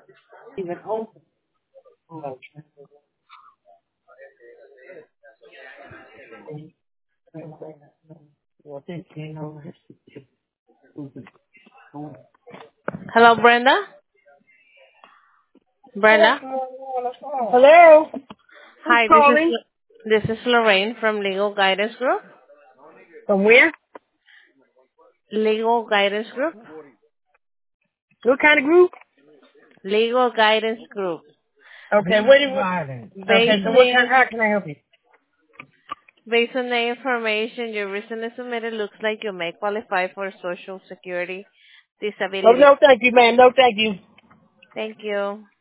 Even open. Hello, Brenda. Brenda. Hello? Who's Hi, calling? this is Lorraine from Legal Guidance Group. From where? Legal Guidance Group. What kind of group? Legal Guidance Group. Okay, what do you... Okay, Based so on what the, kind, how can I help you? based on the information you recently submitted, looks like you may qualify for Social Security Oh, disability. no, thank you, ma'am. No, thank you. Thank you.